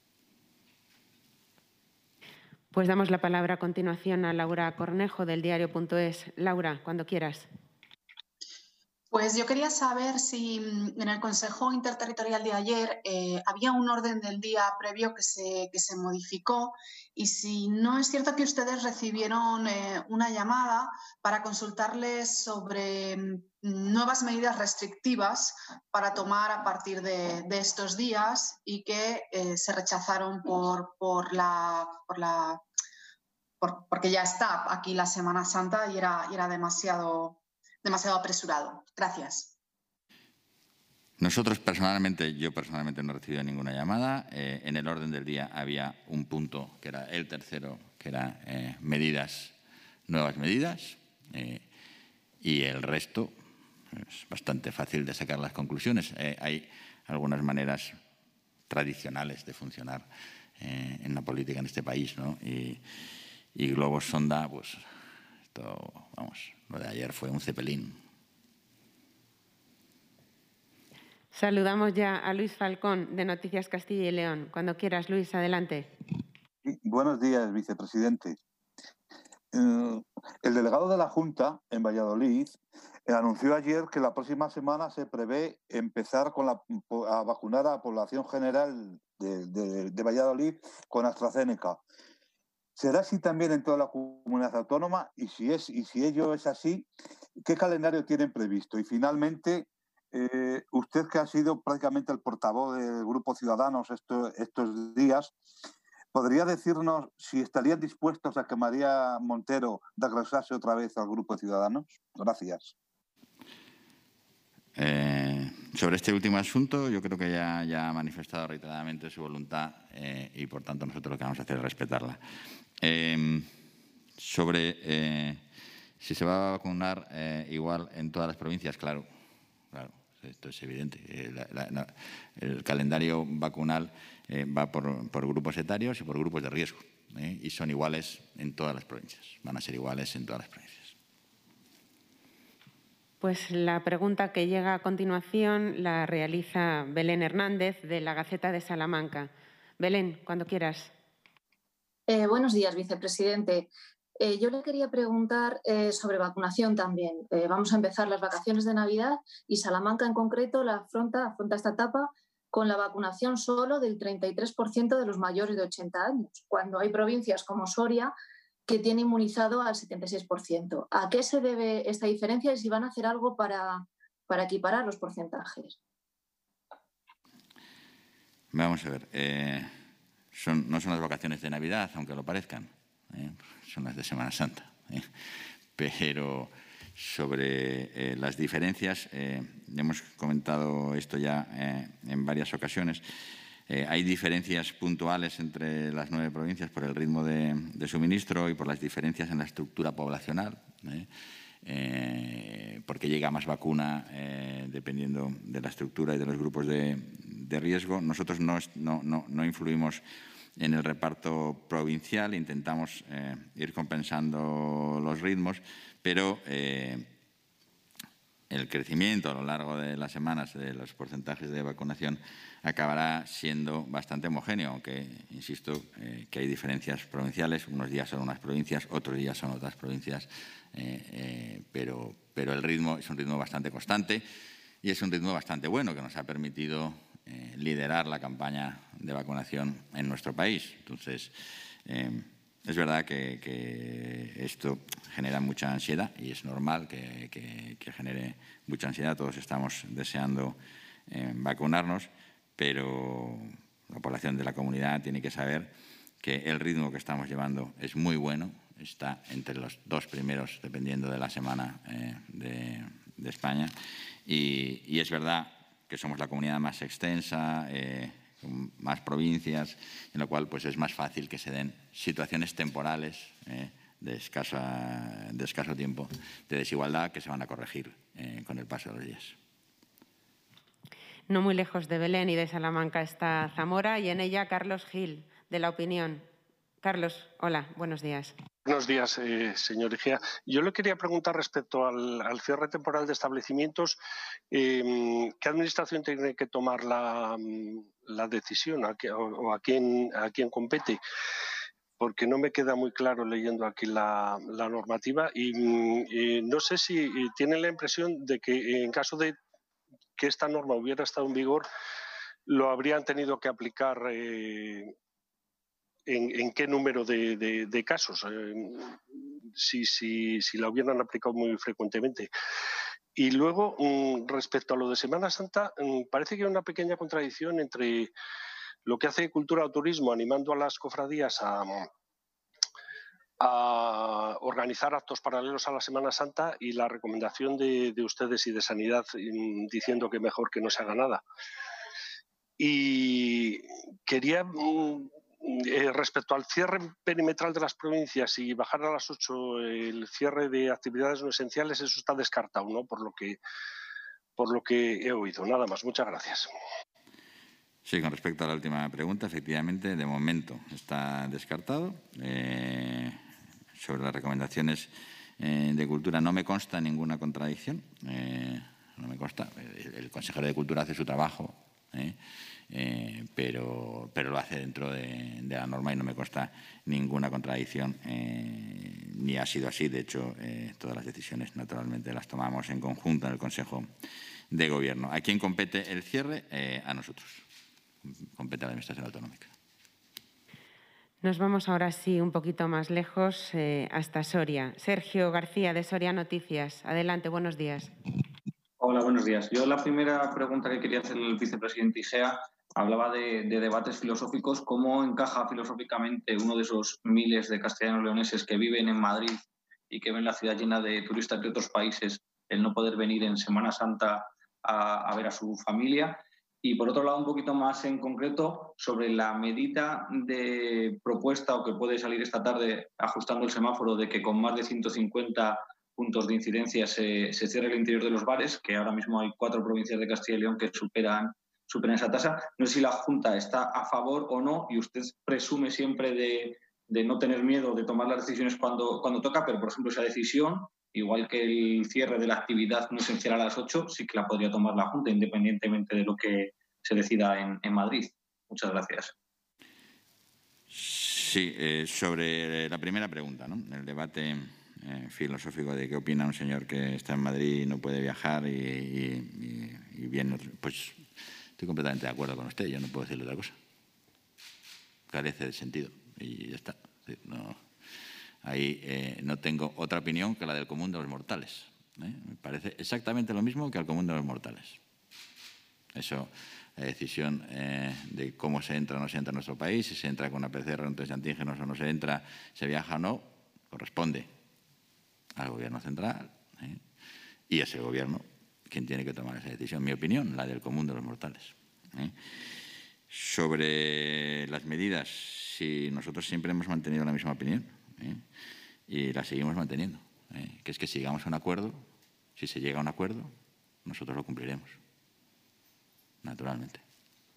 Pues damos la palabra a continuación a Laura Cornejo, del diario punto es. Laura, cuando quieras. Pues yo quería saber si en el Consejo Interterritorial de ayer eh, había un orden del día previo que se, que se modificó, y si no es cierto que ustedes recibieron eh, una llamada para consultarles sobre nuevas medidas restrictivas para tomar a partir de, de estos días, y que eh, se rechazaron por, por la... Por la por, porque ya está aquí la Semana Santa y era, y era demasiado... demasiado apresurado. Gracias. Nosotros personalmente, yo personalmente no he recibido ninguna llamada. Eh, en el orden del día había un punto, que era el tercero, que era eh, medidas, nuevas medidas, eh, y el resto es bastante fácil de sacar las conclusiones. Eh, hay algunas maneras tradicionales de funcionar eh, en la política en este país, ¿no? Y, y globos sonda, pues esto, vamos, Lo de ayer fue un cepelín. Saludamos ya a Luis Falcón, de Noticias Castilla y León. Cuando quieras, Luis, adelante. Buenos días, vicepresidente. Eh, el delegado de la Junta en Valladolid eh, anunció ayer que la próxima semana se prevé empezar con la, a vacunar a la población general de, de, de Valladolid con AstraZeneca. ¿Será así también en toda la comunidad autónoma? Y si, es, y si ello es así, ¿qué calendario tienen previsto? Y finalmente, eh, usted que ha sido prácticamente el portavoz del Grupo Ciudadanos esto, estos días, ¿podría decirnos si estarían dispuestos a que María Montero regresase otra vez al Grupo Ciudadanos? Gracias. Eh, sobre este último asunto, yo creo que ya, ya ha manifestado reiteradamente su voluntad eh, y, por tanto, nosotros lo que vamos a hacer es respetarla. Eh, sobre eh, si se va a vacunar eh, igual en todas las provincias, claro, claro, esto es evidente. Eh, la, la, la, el calendario vacunal eh, va por, por grupos etarios y por grupos de riesgo eh, y son iguales en todas las provincias, van a ser iguales en todas las provincias. Pues la pregunta que llega a continuación la realiza Belén Hernández, de la Gaceta de Salamanca. Belén, cuando quieras. Eh, buenos días, vicepresidente. Eh, yo le quería preguntar eh, sobre vacunación también. Eh, vamos a empezar las vacaciones de Navidad y Salamanca en concreto la afronta, afronta esta etapa con la vacunación solo del treinta y tres por ciento de los mayores de ochenta años, cuando hay provincias como Soria que tiene inmunizado al setenta y seis por ciento. ¿A qué se debe esta diferencia y si van a hacer algo para, para equiparar los porcentajes? Vamos a ver. Eh, son, no son las vacaciones de Navidad, aunque lo parezcan. Eh, son las de Semana Santa. Eh. Pero sobre eh, las diferencias, eh, hemos comentado esto ya eh, en varias ocasiones. Eh, hay diferencias puntuales entre las nueve provincias por el ritmo de, de suministro y por las diferencias en la estructura poblacional, ¿eh? Eh, porque llega más vacuna eh, dependiendo de la estructura y de los grupos de, de riesgo. Nosotros no, no, no, no influimos en el reparto provincial, intentamos eh, ir compensando los ritmos, pero eh, el crecimiento a lo largo de las semanas de los porcentajes de vacunación acabará siendo bastante homogéneo, aunque, insisto, eh, que hay diferencias provinciales. Unos días son unas provincias, otros días son otras provincias, eh, eh, pero, pero el ritmo es un ritmo bastante constante y es un ritmo bastante bueno que nos ha permitido eh, liderar la campaña de vacunación en nuestro país. Entonces, eh, es verdad que, que esto genera mucha ansiedad y es normal que, que, que genere mucha ansiedad. Todos estamos deseando eh, vacunarnos, pero la población de la comunidad tiene que saber que el ritmo que estamos llevando es muy bueno, está entre los dos primeros, dependiendo de la semana eh, de, de España. Y, y es verdad que somos la comunidad más extensa, eh, con más provincias, en lo cual pues, es más fácil que se den situaciones temporales eh, de, escasa, de escaso tiempo de desigualdad que se van a corregir eh, con el paso de los días. No muy lejos de Belén y de Salamanca está Zamora y en ella Carlos Gil, de La Opinión. Carlos, hola, buenos días. Buenos días, eh, señor Igea. Yo le quería preguntar respecto al, al cierre temporal de establecimientos, eh, ¿qué administración tiene que tomar la, la decisión a que, o, o a, quién, a quién compete? Porque no me queda muy claro leyendo aquí la, la normativa y, y no sé si tienen la impresión de que en caso de que esta norma hubiera estado en vigor, lo habrían tenido que aplicar eh, en, en qué número de, de, de casos, eh, si, si, si la hubieran aplicado muy frecuentemente. Y luego, um, respecto a lo de Semana Santa, um, parece que hay una pequeña contradicción entre lo que hace Cultura o Turismo, animando a las cofradías a, a organizar actos paralelos a la Semana Santa, y la recomendación de, de ustedes y de Sanidad um, diciendo que mejor que no se haga nada. Y quería, um, eh, respecto al cierre perimetral de las provincias y bajar a las ocho el cierre de actividades no esenciales, eso está descartado, ¿no? Por lo que, por lo que he oído. Nada más. Muchas gracias. Sí, con respecto a la última pregunta, efectivamente, de momento está descartado. Eh, sobre las recomendaciones eh, de Cultura no me consta ninguna contradicción. Eh, no me consta. El, el consejero de Cultura hace su trabajo, eh, eh, pero, pero lo hace dentro de, de la norma y no me consta ninguna contradicción, eh, ni ha sido así. De hecho, eh, todas las decisiones, naturalmente, las tomamos en conjunto en el Consejo de Gobierno. ¿A quién compete el cierre? Eh, a nosotros. Compete a la Administración Autonómica. Nos vamos ahora sí un poquito más lejos, eh, hasta Soria. Sergio García, de Soria Noticias. Adelante, buenos días. Hola, buenos días. Yo la primera pregunta que quería hacer al vicepresidente Igea hablaba de, de debates filosóficos. ¿Cómo encaja filosóficamente uno de esos miles de castellanos leoneses que viven en Madrid y que ven la ciudad llena de turistas de otros países el no poder venir en Semana Santa a, a ver a su familia? Y, por otro lado, un poquito más en concreto sobre la medida de propuesta o que puede salir esta tarde ajustando el semáforo de que con más de ciento cincuenta puntos de incidencia se, se cierre el interior de los bares, que ahora mismo hay cuatro provincias de Castilla y León que superan, superan esa tasa. No sé si la Junta está a favor o no y usted presume siempre de, de no tener miedo de tomar las decisiones cuando, cuando toca, pero, por ejemplo, esa decisión, igual que el cierre de la actividad no se cierra a las ocho, sí que la podría tomar la Junta, independientemente de lo que se decida en, en Madrid. Muchas gracias. Sí, eh, sobre la primera pregunta, ¿no? El debate eh, filosófico de qué opina un señor que está en Madrid y no puede viajar y, y, y viene otro. Pues estoy completamente de acuerdo con usted, yo no puedo decirle otra cosa. Carece de sentido y ya está. Sí, no, ahí eh, no tengo otra opinión que la del común de los mortales. ¿eh? Me parece exactamente lo mismo que al común de los mortales. Eso, la decisión eh, de cómo se entra o no se entra en nuestro país, si se entra con una P C R o un test de antígenos o no se entra, se viaja o no, corresponde al Gobierno central, ¿eh? y es el Gobierno quien tiene que tomar esa decisión. Mi opinión, la del común de los mortales. ¿eh? Sobre las medidas, si nosotros siempre hemos mantenido la misma opinión ¿eh? y la seguimos manteniendo, ¿eh? que es que sigamos a un acuerdo, si se llega a un acuerdo, nosotros lo cumpliremos. Naturalmente.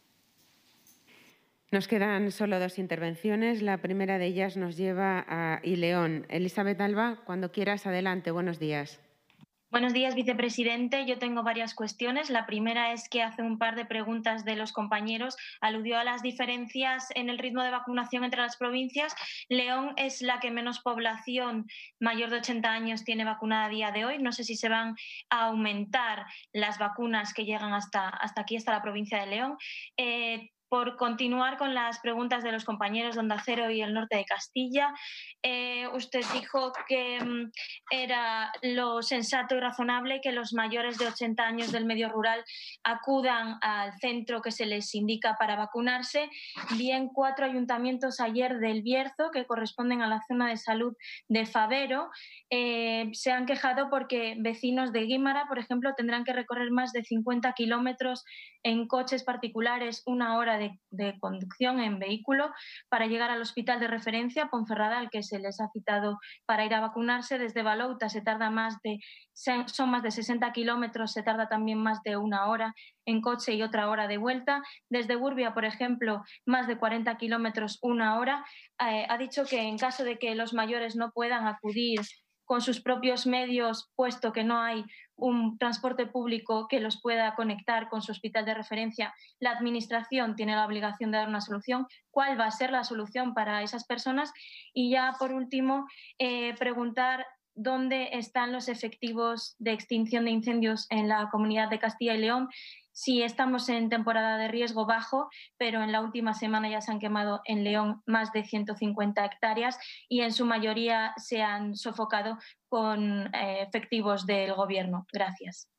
Nos quedan solo dos intervenciones. La primera de ellas nos lleva a Ileón. Elizabeth Alba, cuando quieras, adelante. Buenos días. Buenos días, vicepresidente. Yo tengo varias cuestiones. La primera es que hace un par de preguntas de los compañeros aludió a las diferencias en el ritmo de vacunación entre las provincias. León es la que menos población mayor de ochenta años tiene vacunada a día de hoy. No sé si se van a aumentar las vacunas que llegan hasta, hasta aquí, hasta la provincia de León. Eh, Por continuar con las preguntas de los compañeros de Onda Cero y el norte de Castilla, eh, usted dijo que mm, era lo sensato y razonable que los mayores de ochenta años del medio rural acudan al centro que se les indica para vacunarse. Bien, cuatro ayuntamientos ayer del Bierzo, que corresponden a la zona de salud de Favero, eh, se han quejado porque vecinos de Guímara, por ejemplo, tendrán que recorrer más de cincuenta kilómetros en coches particulares, una hora de, de conducción en vehículo para llegar al hospital de referencia, Ponferrada, al que se les ha citado para ir a vacunarse. Desde Balouta se tarda más de, son más de sesenta kilómetros, se tarda también más de una hora en coche y otra hora de vuelta. Desde Burbia, por ejemplo, más de cuarenta kilómetros, una hora. Eh, ha dicho que en caso de que los mayores no puedan acudir con sus propios medios, puesto que no hay un transporte público que los pueda conectar con su hospital de referencia, la Administración tiene la obligación de dar una solución. ¿Cuál va a ser la solución para esas personas? Y ya, por último, eh, preguntar dónde están los efectivos de extinción de incendios en la Comunidad de Castilla y León. Sí, estamos en temporada de riesgo bajo, pero en la última semana ya se han quemado en León más de ciento cincuenta hectáreas y en su mayoría se han sofocado con eh, efectivos del Gobierno. Gracias.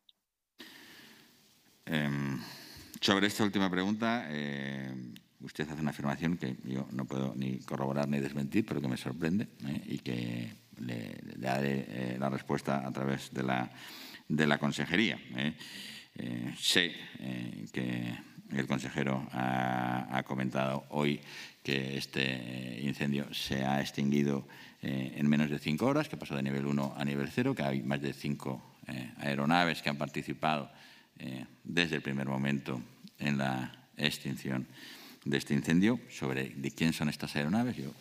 Eh, sobre esta última pregunta, eh, usted hace una afirmación que yo no puedo ni corroborar ni desmentir, pero que me sorprende eh, y que le, le daré eh, la respuesta a través de la, de la consejería. Eh. Eh, sé eh, que el consejero ha, ha comentado hoy que este incendio se ha extinguido eh, en menos de cinco horas, que pasó de nivel uno a nivel cero, que hay más de cinco eh, aeronaves que han participado eh, desde el primer momento en la extinción de este incendio. Sobre de quién son estas aeronaves, yo no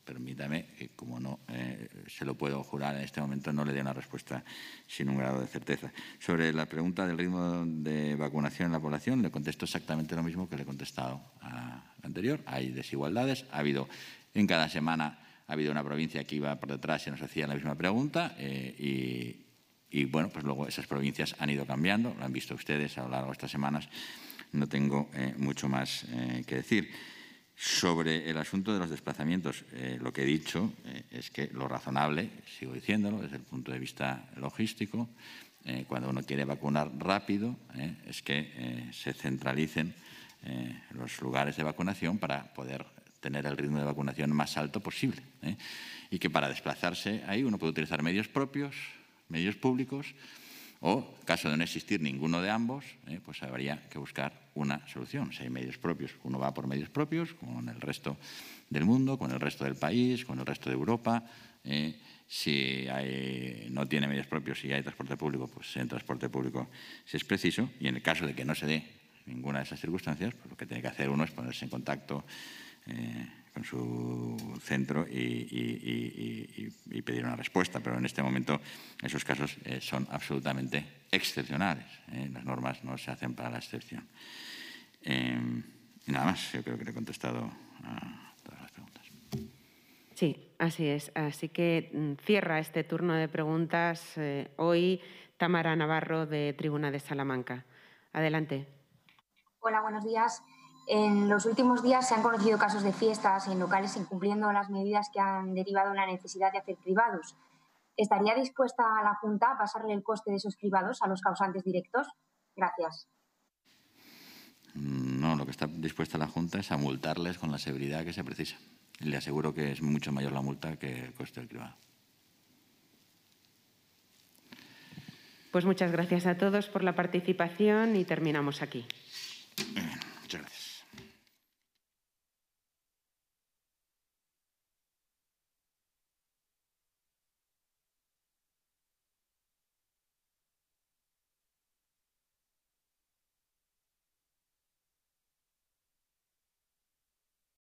permítame, que como no eh, se lo puedo jurar en este momento, no le dé una respuesta sin un grado de certeza. Sobre la pregunta del ritmo de vacunación en la población, le contesto exactamente lo mismo que le he contestado a la anterior. Hay desigualdades, ha habido en cada semana ha habido una provincia que iba por detrás y nos hacía la misma pregunta eh, y, y, bueno, pues luego esas provincias han ido cambiando, lo han visto ustedes a lo largo de estas semanas, no tengo eh, mucho más eh, que decir. Sobre el asunto de los desplazamientos, eh, lo que he dicho eh, es que lo razonable, sigo diciéndolo, desde el punto de vista logístico, eh, cuando uno quiere vacunar rápido, eh, es que eh, se centralicen eh, los lugares de vacunación para poder tener el ritmo de vacunación más alto posible. ¿eh? Y que para desplazarse ahí uno puede utilizar medios propios, medios públicos, o, en caso de no existir ninguno de ambos, eh, pues habría que buscar una solución. Si hay medios propios, uno va por medios propios, con el resto del mundo, con el resto del país, con el resto de Europa. Eh, si hay, no tiene medios propios y hay transporte público, pues en transporte público si es preciso. Y en el caso de que no se dé ninguna de esas circunstancias, pues lo que tiene que hacer uno es ponerse en contacto eh, con su centro y, y, y, y, y pedir una respuesta. Pero en este momento esos casos eh, son absolutamente excepcionales. ¿eh? Las normas no se hacen para la excepción. Eh, y nada más, yo creo que le he contestado a todas las preguntas. Sí, así es. Así que mm, cierra este turno de preguntas eh, hoy Tamara Navarro, de Tribuna de Salamanca. Adelante. Hola, buenos días. En los últimos días se han conocido casos de fiestas en locales incumpliendo las medidas que han derivado en la necesidad de hacer cribados. ¿Estaría dispuesta la Junta a pasarle el coste de esos cribados a los causantes directos? Gracias. No, lo que está dispuesta la Junta es a multarles con la severidad que se precisa. Y le aseguro que es mucho mayor la multa que el coste del cribado. Pues muchas gracias a todos por la participación y terminamos aquí. Muchas gracias.